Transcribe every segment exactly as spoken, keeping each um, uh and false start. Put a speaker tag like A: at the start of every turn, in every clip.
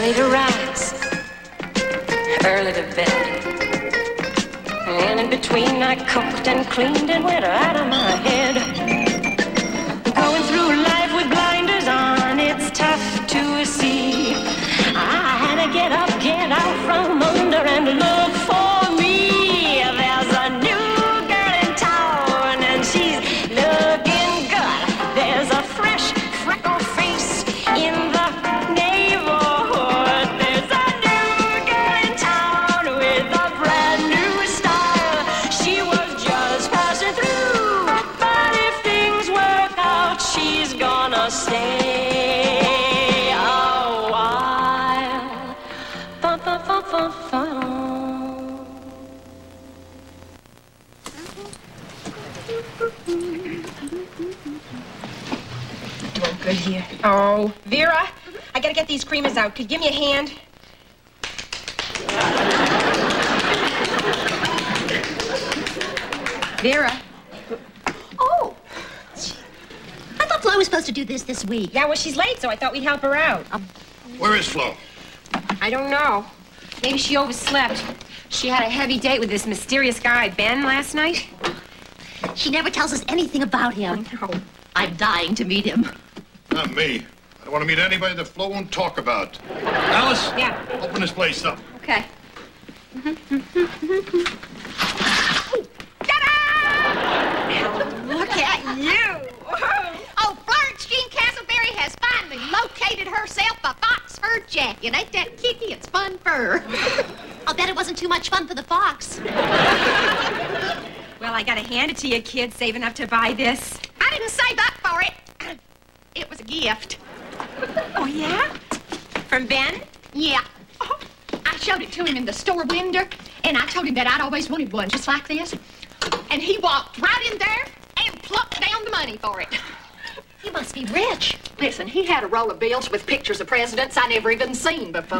A: early to rise, early to bed. And in between I cooked and cleaned and went out of my head. Going through life with blinders on, it's tough to see. I had to get up, get out from under and look for me. There's a new girl in town and she's looking good. There's a fresh, freckled face in the neighborhood. There's a new girl in town with a brand new style. She was just passing through, but if things work out, she's gonna stay a while. Fa fa fa fa fa.
B: Doing good here. Oh, Vera, I gotta get these creamers out. Could you give me a hand? Vera.
C: Oh. I thought Flo was supposed to do this this week.
B: Yeah, well, she's late, so I thought we'd help her out. Um,
D: Where is Flo?
B: I don't know. Maybe she overslept. She had a heavy date with this mysterious guy, Ben, last night.
C: She never tells us anything about him.
B: No.
C: I'm dying to meet him.
D: Not me. I don't want to meet anybody that Flo won't talk about. Alice?
B: Yeah.
D: Open this place up.
B: Okay.
E: Look at you. Oh, Florence Jean Castleberry has finally located herself a fox fur jacket. Ain't that kicky? It's fun fur.
C: I'll bet it wasn't too much fun for the fox.
B: Well, I gotta hand it to you, kid, saving up to buy this.
E: I didn't save up for it. It was a gift.
B: Oh, yeah? From Ben?
E: Yeah. Oh, I showed it to him in the store window, and I told him that I'd always wanted one just like this. And he walked right in there and plucked down the money for it.
C: You must be rich.
E: Listen, he had a roll of bills with pictures of presidents I never even seen before.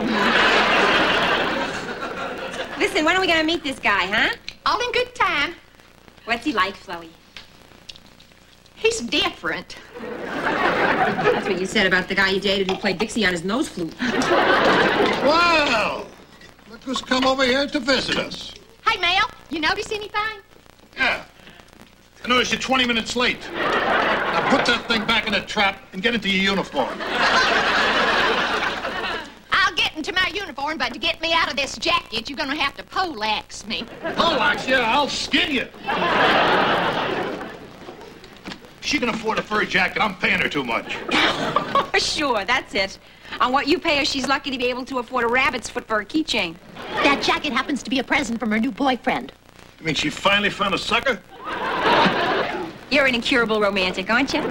B: Listen, when are we gonna meet this guy, huh?
E: All in good time.
B: What's he like, Chloe?
E: He's different.
B: That's what you said about the guy you dated who played Dixie on his nose flute.
D: Well, look who's come over here to visit us.
E: Hey, Mel, you notice anything?
D: Yeah. I noticed you're twenty minutes late. Now put that thing back in the trap and get into your uniform.
E: I'll get into my uniform, but to get me out of this jacket, you're gonna have to poleaxe me.
D: Poleaxe, yeah, I'll skin you. She can afford a fur jacket. I'm paying her too much.
B: Sure, that's it. On what you pay her, she's lucky to be able to afford a rabbit's foot for a keychain.
C: That jacket happens to be a present from her new boyfriend.
D: You mean she finally found a sucker?
B: You're an incurable romantic, aren't you?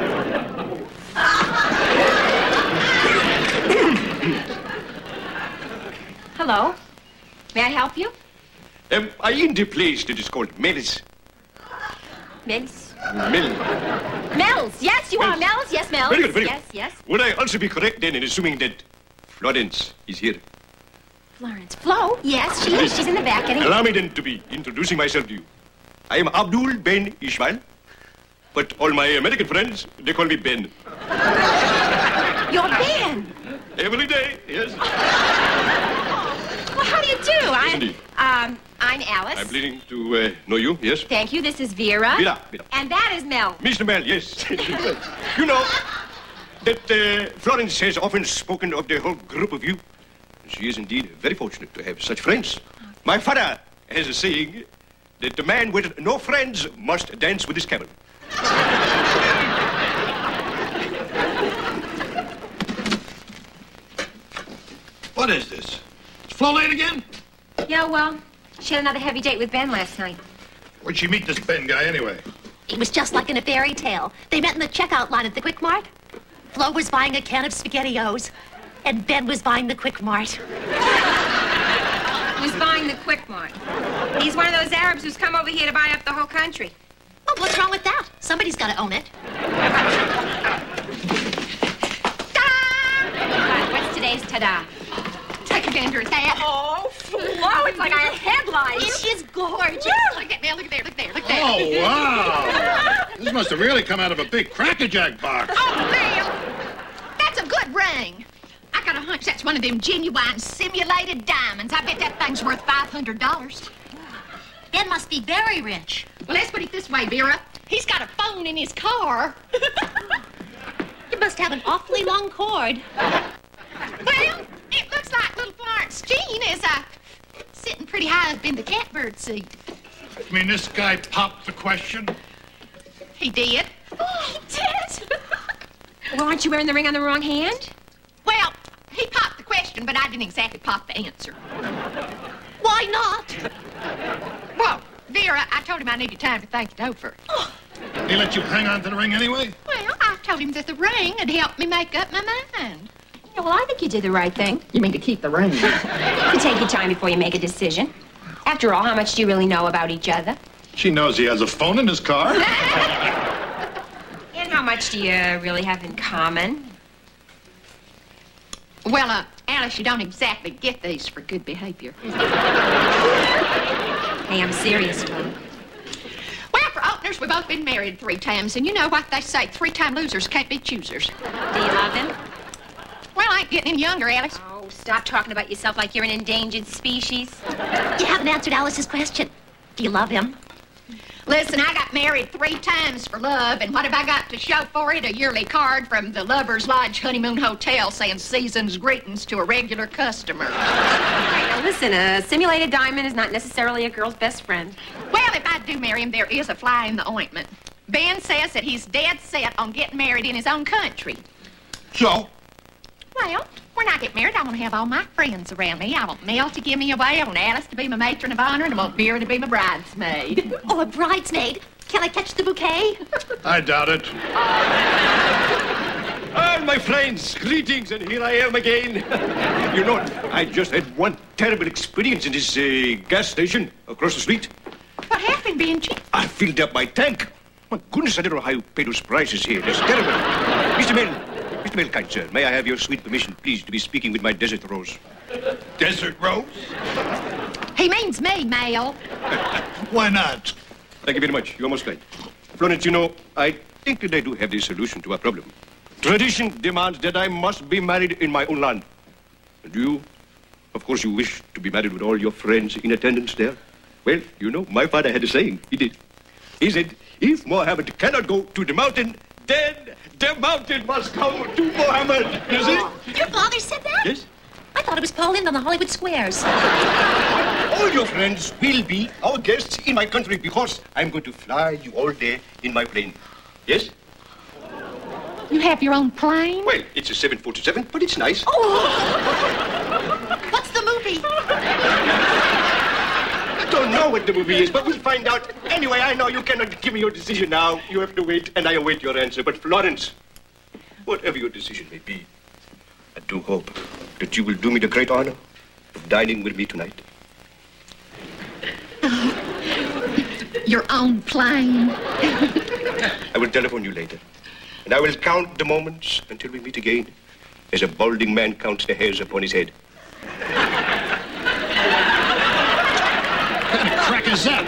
B: Hello. May I help you?
F: Um, I in the place that is called Mel's.
B: Mel's?
F: Mel.
B: Mel's. Yes, you are Mel's. Yes, Mel's.
F: Very good, very
B: yes,
F: good.
B: yes.
F: Would I also be correct then in assuming that Florence is here?
B: Florence. Flo? Yes, she is. She's in the back getting...
F: Allow me then to be introducing myself to you. I am Abdul Ben Ishmael, but all my American friends, they call me Ben.
B: You're Ben.
F: Every day, yes.
B: Well, how do you do?
F: Yes,
B: I'm,
F: indeed.
B: um, I'm Alice.
F: I'm pleasing to uh, know you, yes.
B: Thank you. This is Vera.
F: Vera, Vera.
B: And that is Mel.
F: Mister Mel, yes. You know that uh, Florence has often spoken of the whole group of you. She is indeed very fortunate to have such friends. My father has a saying that the man with no friends must dance with his camel.
D: What is this? Is Flo late again?
B: Yeah, well, she had another heavy date with Ben last night.
D: Where'd she meet this Ben guy anyway?
C: It was just like in a fairy tale. They met in the checkout line at the Quick Mart. Flo was buying a can of SpaghettiOs, and Ben was buying the Quick Mart.
B: Who's buying the Quick Mart? He's one of those Arabs who's come over here to buy up the whole country.
C: Oh, what's wrong with that? Somebody's got to own it.
B: Ta-da! What's today's ta-da?
E: Take a gander at that.
B: Oh, Flo, it's like our headlights.
C: It is gorgeous.
E: Look at there, look at there, look there, look there.
D: Oh, wow. This must have really come out of a big Cracker Jack box.
E: Oh, Bill, that's a good ring. I got a hunch that's one of them genuine simulated diamonds. I bet that thing's worth five hundred dollars.
C: Ben must be very rich.
E: Well, let's put it this way, Vera. He's got a phone in his car.
C: It must have an awfully long cord.
E: Well, it looks like little Florence Jean is uh, sitting pretty high up in the catbird seat.
D: I mean, this guy popped the question.
E: He did.
B: Oh, he did? Well, aren't you wearing the ring on the wrong hand?
E: Well, he popped the question, but I didn't exactly pop the answer.
C: Why not?
E: Well, Vera, I told him I needed time to think it over.
C: Oh.
D: He let you hang on to the ring anyway?
E: Well, I told him that the ring had helped me make up my mind.
B: Yeah, well, I think you did the right thing.
E: You mean to keep the ring?
B: You take your time before you make a decision. After all, how much do you really know about each other?
D: She knows he has a phone in his car.
B: And how much do you really have in common?
E: Well, uh, Alice, you don't exactly get these for good behavior.
B: Hey, I'm serious, Flo.
E: Well, for openers, we've both been married three times, and you know what they say, three-time losers can't be choosers.
B: Do you love him?
E: Well, I ain't getting any younger, Alice.
B: Oh, stop talking about yourself like you're an endangered species.
C: You haven't answered Alice's question. Do you love him?
E: Listen, I got married three times for love, and what have I got to show for it? A yearly card from the Lovers Lodge Honeymoon Hotel saying season's greetings to a regular customer.
B: Right, now listen, a simulated diamond is not necessarily a girl's best friend.
E: Well, if I do marry him, there is a fly in the ointment. Ben says that he's dead set on getting married in his own country.
D: So?
E: Well, when I get married, I want to have all my friends around me. I want Mel to give me away. I want Alice to be my matron of honor, and I want Vera to be my bridesmaid.
C: Oh, a bridesmaid. Can I catch the bouquet?
D: I doubt it.
F: Ah, my friends, greetings, and here I am again. You know, I just had one terrible experience in this uh, gas station across the street.
E: What happened, Benji?
F: I filled up my tank. My goodness, I don't know how you pay those prices here. That's terrible. Mister Mel, Mister Mel, kind sir, may I have your sweet permission, please, to be speaking with my Desert Rose?
D: Desert Rose?
E: He means me, Mel.
D: Why not?
F: Thank you very much. You're most kind. Florence, you know, I think that I do have the solution to our problem. Tradition demands that I must be married in my own land. And you, of course, you wish to be married with all your friends in attendance there? Well, you know, my father had a saying. He did. He said, if Mohammed cannot go to the mountain, then the mountain must come to Mohammed. You see?
C: Your father said that?
F: Yes.
C: I thought it was Paul Lynde on the Hollywood Squares.
F: All your friends will be our guests in my country because I'm going to fly you all day in my plane. Yes?
E: You have your own plane?
F: Well, it's a seven forty-seven, but it's nice.
C: Oh! What's the movie?
F: I don't know what the movie is, but we'll find out. Anyway, I know you cannot give me your decision now. You have to wait, and I await your answer. But Florence, whatever your decision may be, I do hope that you will do me the great honor of dining with me tonight.
E: Your own plane?
F: I will telephone you later, and I will count the moments until we meet again, as a balding man counts the hairs upon his head.
D: What kind of crack is that?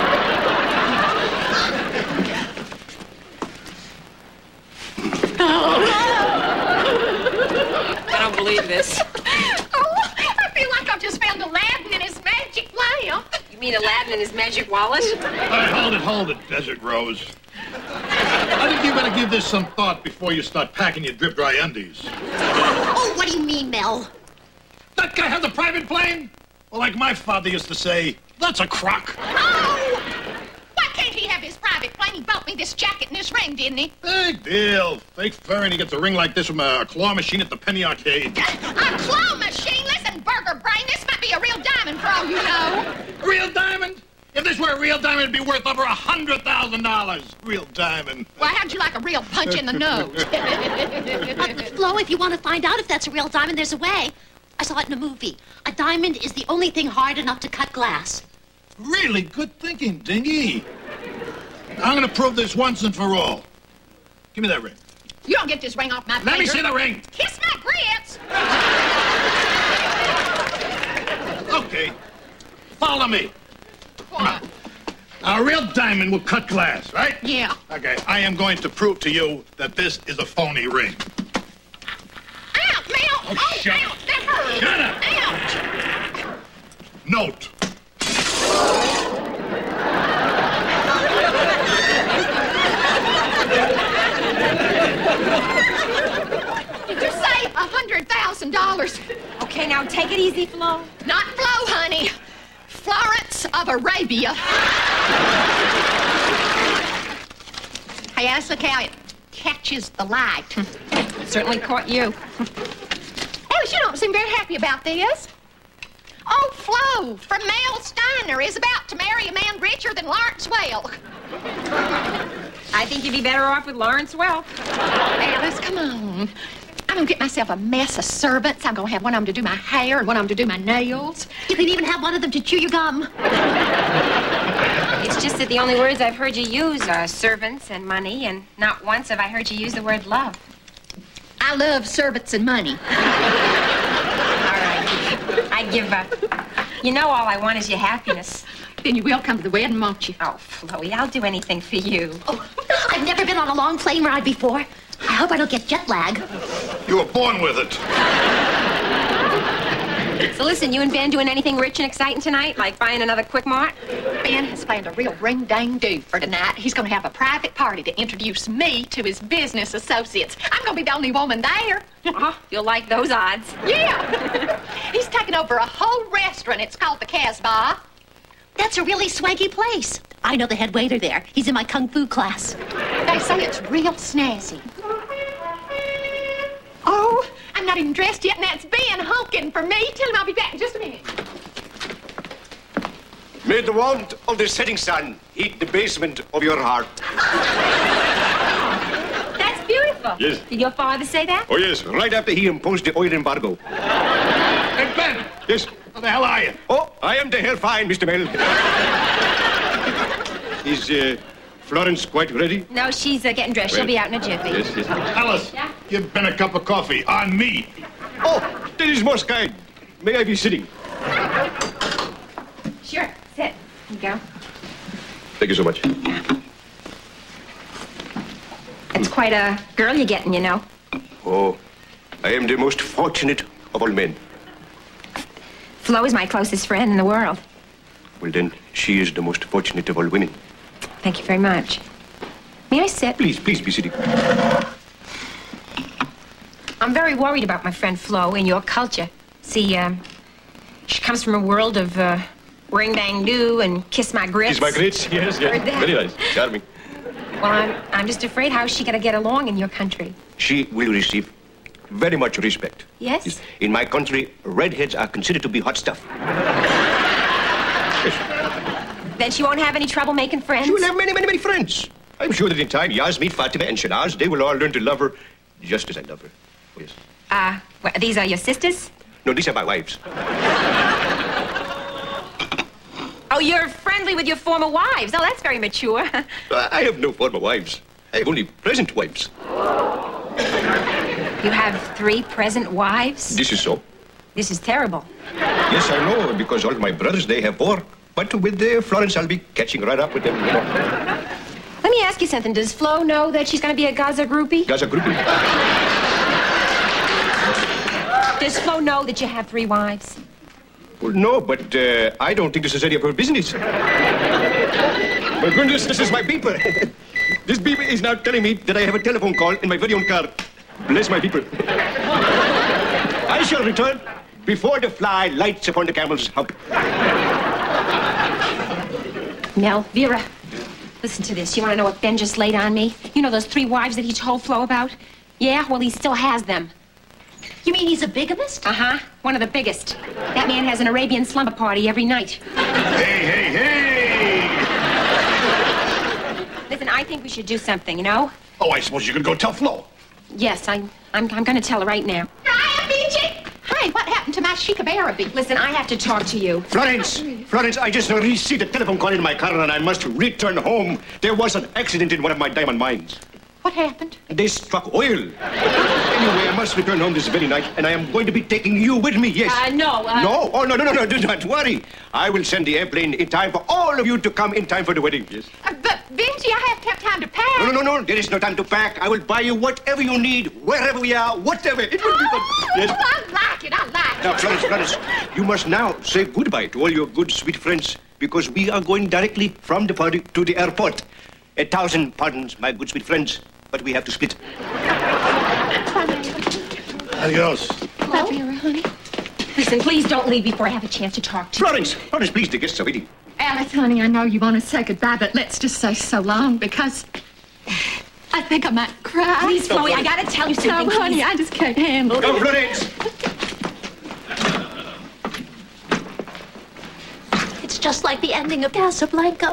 B: I don't believe this.
E: Oh, I feel like I've just found Aladdin in his magic lamp.
B: You mean Aladdin and his magic wallet?
D: All right, hold it, hold it, Desert Rose. I think you better give this some thought before you start packing your drip-dry undies.
C: Oh, what do you mean, Mel?
D: That guy has a private plane? Well, like my father used to say, that's a crock.
E: Oh! Why can't he have his private plane? He bought me this jacket and this ring, didn't he?
D: Big deal. Fake fur, and he gets a ring like this from a claw machine at the penny arcade.
E: A claw machine? Listen, Burger Brain, this might be a real diamond for all you know.
D: A real diamond? If this were a real diamond, it'd be worth over a hundred thousand dollars. Real diamond.
E: Well, how'd you like a real punch in the nose?
C: Uh, Flo, if you want to find out if that's a real diamond, there's a way. I saw it in a movie. A diamond is the only thing hard enough to cut glass.
D: Really good thinking, Dingy. I'm going to prove this once and for all. Give me that ring.
E: You don't get this ring off my finger.
D: Let me see the ring.
E: Kiss my grits.
D: Okay. Follow me. Come on. A real diamond will cut glass, right?
E: Yeah.
D: Okay, I am going to prove to you that this is a phony ring.
E: Ow, Mel.
D: Oh, shut
E: ow,
D: note.
E: Did you say a hundred thousand dollars?
B: Okay, now take it easy, Flo.
E: Not Flo, honey. Florence of Arabia. Hey, Alice, look how it catches the light.
B: Certainly caught you.
E: Alice, you don't seem very happy about this. Oh, Flo from Mel Steiner is about to marry a man richer than Lawrence Welk.
B: I think you'd be better off with Lawrence Welk.
E: Alice, come on. I'm gonna get myself a mess of servants. I'm gonna have one of them to do my hair and one of them to do my nails.
C: You can even have one of them to chew your gum.
B: It's just that the only words I've heard you use are servants and money, and not once have I heard you use the word love.
E: I love servants and money.
B: All right. I give up. You know all I want is your happiness.
E: Then you will come to the wedding, won't you?
B: Oh, Chloe, I'll do anything for you.
C: Oh, I've never been on a long plane ride before. I hope I don't get jet lag.
D: You were born with it.
B: So listen, you and Ben doing anything rich and exciting tonight? Like buying another Quick Mart?
E: Ben has planned a real ring-dang-do for tonight. He's going to have a private party to introduce me to his business associates. I'm going to be the only woman there.
B: Oh, you'll like those odds.
E: Yeah. He's taken over a whole restaurant. It's called the Casbah.
C: That's a really swanky place. I know the head waiter there. He's in my kung fu class.
E: They say it's real snazzy. Oh, I'm not even dressed yet, and that's Ben honking for me. Tell him I'll be back in just a minute.
F: May the warmth of the setting sun heat the basement of your heart.
B: That's beautiful.
F: Yes.
B: Did your father say that?
F: Oh, yes, right after he imposed the oil embargo.
D: Hey, Ben,
F: Yes.
D: how the hell are you?
F: Oh, I am the hell fine, Mister Bell. Is uh, Florence quite ready?
B: No, she's uh, getting dressed. She'll
F: Well,
B: be out in a jiffy.
F: Yes, yes.
D: Alice,
B: Yeah?
D: give Ben a cup of coffee on me.
F: Oh, that is most kind. May I be sitting?
B: Sure. Sit. Here you go.
F: Thank you so much.
B: It's quite a girl you're getting, you know.
F: Oh, I am the most fortunate of all men.
B: Flo is my closest friend in the world.
F: Well, then, she is the most fortunate of all women.
B: Thank you very much. May I sit?
F: Please, please be sitting.
B: I'm very worried about my friend Flo and your culture. See, um, she comes from a world of uh, ring-dang-do and kiss my grits.
F: Kiss my grits? Yes, yes.
B: Heard that.
F: Very nice. Charming.
B: Well, I'm, I'm just afraid how's she going to get along in your country?
F: She will receive very much respect.
B: Yes?
F: In my country, redheads are considered to be hot stuff. Yes.
B: Then she won't have any trouble making friends?
F: She will have many, many, many friends. I'm sure that in time, Yasmin, Fatima, and Shanaz, they will all learn to love her just as I love her. Oh, yes.
B: Uh, what, these are your sisters?
F: No, these are my wives.
B: Oh, you're friendly with your former wives. Oh, that's very mature.
F: I have no former wives. I have only present wives.
B: You have three present wives?
F: This is so.
B: This is terrible.
F: Yes, I know, because all my brothers, they have four. But with uh, Florence, I'll be catching right up with them, you know.
B: Let me ask you something. Does Flo know that she's going to be a Gaza groupie?
F: Gaza groupie.
B: Does Flo know that you have three wives?
F: Well, no, but uh, I don't think this is any of her business. My goodness, this is my beeper. This beeper is now telling me that I have a telephone call in my very own car. Bless my beeper. I shall return before the fly lights upon the camel's hump.
B: Nell, Vera, listen to this. You want to know what Ben just laid on me? You know those three wives that he told Flo about? Yeah, well, he still has them.
C: You mean he's a bigamist?
B: Uh-huh. One of the biggest. That man has an Arabian slumber party every night.
D: Hey, hey, hey!
B: Listen, I think we should do something, you know?
D: Oh, I suppose you could go tell Flo.
B: Yes, I, I'm, I'm going to tell her right now.
E: Hi, Benji. Hi, what happened to my chic of Araby?
B: Listen, I have to talk to you.
F: Florence, Florence, I just received a telephone call in my car and I must return home. There was an accident in one of my diamond mines.
E: What happened?
F: They struck oil. Anyway, I must return home this very night, and I am going to be taking you with me, yes.
B: Uh, no, uh...
F: No? Oh, no, no, no, no, do not worry. I will send the airplane in time for all of you to come in time for the wedding, yes.
E: Uh, but, Benji, I have to have time to pack.
F: No, no, no, no, there is no time to pack. I will buy you whatever you need, wherever we are, whatever. It will be fun.
E: Oh,
F: Yes.
E: I like it, I like
F: Now, Florence, Florence, you must now say goodbye to all your good, sweet friends, because we are going directly from the party to the airport. A thousand pardons, my good, sweet friends, but we have to split.
D: Adios.
B: Love you, honey. Listen, please don't leave before I have a chance to talk to you.
F: Florence, Florence, please, the guests are waiting.
E: Alice, honey, I know you want to say goodbye, but let's just say so long because I think I might cry.
B: Please, Chloe, I gotta tell you something.
E: No, honey,
B: please.
E: I just can't handle it.
F: Come, Florence.
C: It's just like the ending of Casablanca.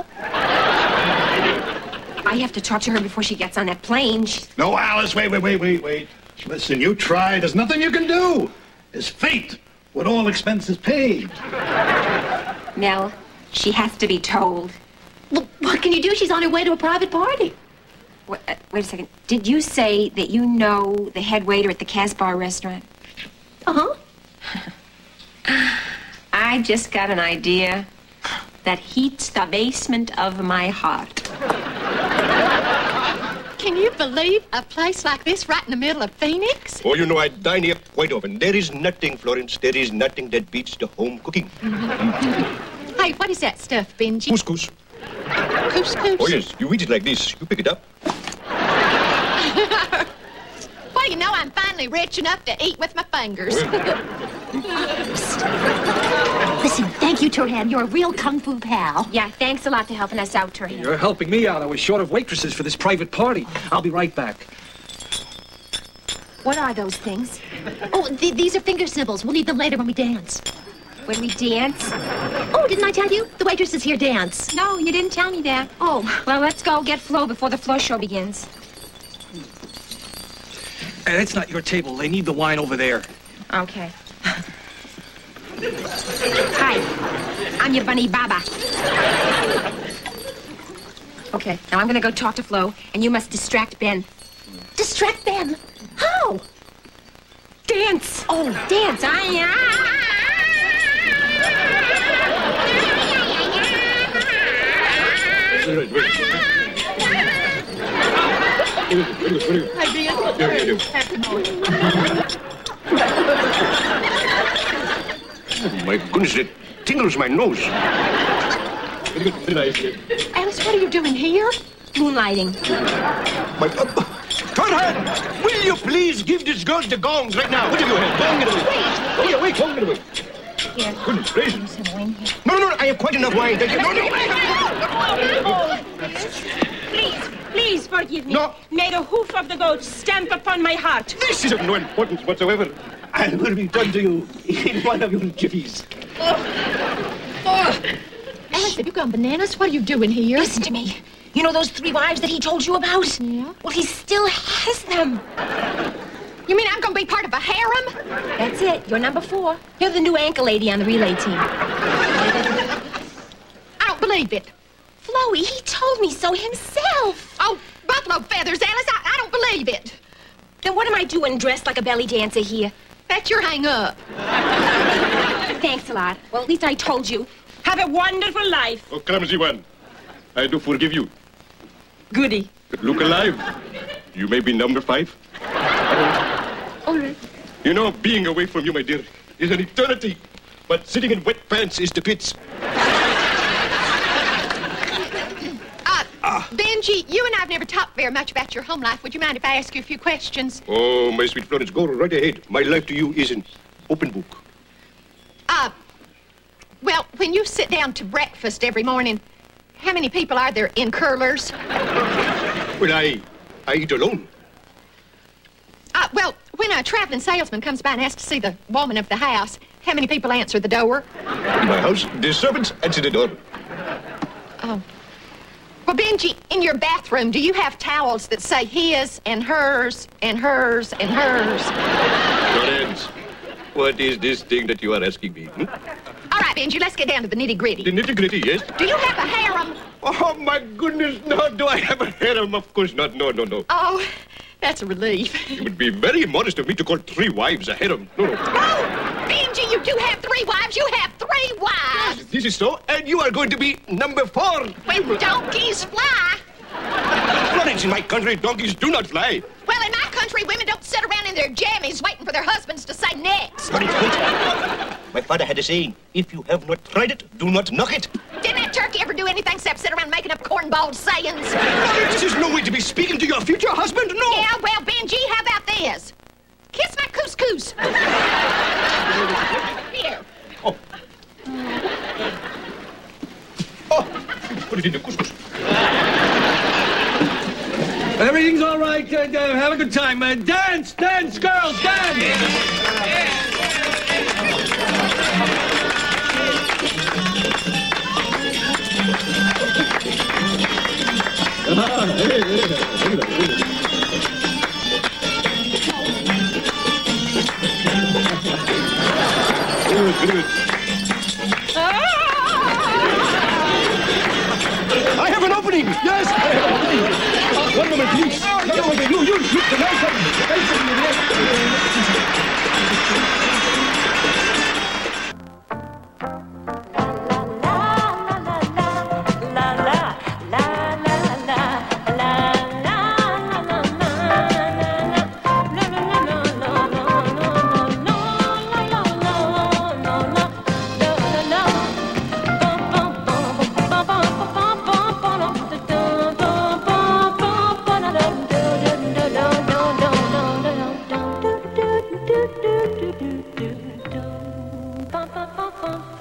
B: I have to talk to her before she gets on that plane. She...
D: No, Alice, wait, wait, wait, wait, wait. Listen, you tried. There's nothing you can do. It's fate, with all expenses paid.
B: Nell, she has to be told.
C: Well, what can you do? She's on her way to a private party.
B: Wait, uh, wait a second. Did you say that you know the head waiter at the Casbah restaurant?
C: Uh-huh.
B: I just got an idea that heats the basement of my heart.
E: Can you believe a place like this right in the middle of Phoenix?
F: Oh, you know, I dine here quite often. There is nothing, Florence, there is nothing that beats the home cooking.
E: Hey, what is that stuff, Benji?
F: Couscous.
E: Couscous?
F: Oh, yes, you eat it like this. You pick it up.
E: Well, you know, I'm finally rich enough to eat with my fingers.
C: Listen, thank you, Turhan. You're a real kung fu pal.
B: Yeah, thanks a lot for helping us out, Turhan.
G: You're helping me out. I was short of waitresses for this private party. I'll be right back.
B: What are those things?
C: Oh, th- these are finger symbols. We'll need them later when we dance.
B: When we dance?
C: Oh, didn't I tell you? The waitresses here dance.
B: No, you didn't tell me that.
C: Oh.
B: Well, let's go get Flo before the floor show begins.
G: Hey, that's not your table. They need the wine over there.
B: Okay. Hi, I'm your bunny Baba. Okay, now I'm gonna go talk to Flo, and you must distract Ben.
C: Distract Ben. How?
B: Dance! Oh, dance! I,
F: Wait, wait.
E: Hey, Ben. Happy morning.
F: Oh, my goodness, it tingles my nose. Very good, very nice.
E: Alice, what are you doing here?
B: Moonlighting.
F: My, uh, Turhan, will you please give this girl the gongs right now? What have you had? Gong it away. Oh, yeah, wait, gong it away.
B: Here.
F: Goodness gracious.
B: Some wine here.
F: No, no, no, I have quite enough wine. Thank you. No, no.
H: Please, please forgive me.
F: No.
H: May the hoof of the goat stamp upon my heart.
F: This is of no importance whatsoever. I will be done to you in one of your jiffies.
E: Alice, have you gone bananas? What are you doing here?
B: Listen to me. You know those three wives that he told you about?
E: Yeah.
B: Well, he still has them.
E: You mean I'm going to be part of a harem?
B: That's it. You're number four. You're the new anchor lady on the relay team.
E: I don't believe it.
B: Chloe, he told me so himself.
E: Oh, buffalo feathers, Alice, I, I don't believe it.
B: Then what am I doing dressed like a belly dancer here?
E: That's your hang-up.
B: Thanks a lot. Well, at least I told you.
H: Have a wonderful life.
F: Oh, clumsy one. I do forgive you.
H: Goody.
F: But look alive. You may be number five.
B: All right.
F: You know, being away from you, my dear, is an eternity. But sitting in wet pants is the pits.
E: Uh, Benji, you and I have never talked very much about your home life. Would you mind if I ask you a few questions?
F: Oh, my sweet Florence, go right ahead. My life to you is an open book.
E: Uh, well, when you sit down to breakfast every morning, how many people are there in curlers?
F: Well, I, I eat alone.
E: Uh, well, when a traveling salesman comes by and asks to see the woman of the house, how many people answer the door?
F: In my house, the servants answer the door.
E: Oh. Well, Benji, in your bathroom, do you have towels that say his and hers and hers and hers?
F: Florence, what is this thing that you are asking me? Hmm?
E: All right, Benji, let's get down to the nitty-gritty.
F: The nitty-gritty, yes?
E: Do you have a harem?
F: Oh, my goodness, no, do I have a harem? Of course not, no, no, no.
E: Oh, that's a relief.
F: It would be very modest of me to call three wives a harem. No, no.
E: Oh, Benji, you do have three wives. You have three wives.
F: This is so, and you are going to be number four.
E: When donkeys fly.
F: Florence, in my country, donkeys do not fly.
E: Well, in my country, women don't sit around in their jammies waiting for their husbands to say next.
F: Florence, wait. My father had a saying, if you have not tried it, do not knock it.
E: Didn't that turkey ever do anything except sit around making up cornball sayings?
F: No, this is no way to be speaking to your future husband, no!
E: Yeah, well, Benji, how about this? Kiss my couscous. Here.
F: Oh. Oh, put it in the couscous.
G: Everything's all right. Uh, uh, have a good time. Uh, dance, dance, girls, dance!
F: I have an opening! Yes, I have an opening! Uh, one moment, please. No, no, you, you, you, the nice one. The nice one.
A: Bum, bum, bum, bum.